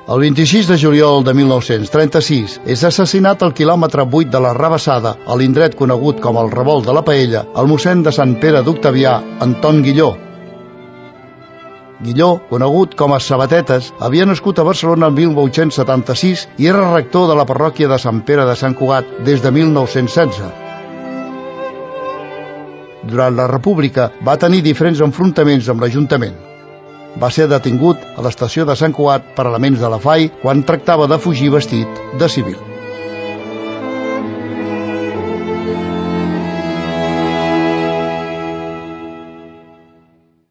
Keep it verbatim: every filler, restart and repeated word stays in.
El vint-i-sis de juliol de mil nou-cents trenta-sis és assassinat al quilòmetre vuit de la Rabassada, a l'indret conegut com el Revolt de la Paella, el mossèn de Sant Pere d'Octavià, Anton Guilló. Guilló, conegut com a Sabatetes, havia nascut a Barcelona el mil nou-cents setanta-sis i era rector de la parròquia de Sant Pere de Sant Cugat des de mil nou-cents setze. Durant la República va tenir diferents enfrontaments amb l'Ajuntament. Va ser detingut a l'estació de Sant Cugat per elements de la F A I quan tractava de fugir vestit de civil.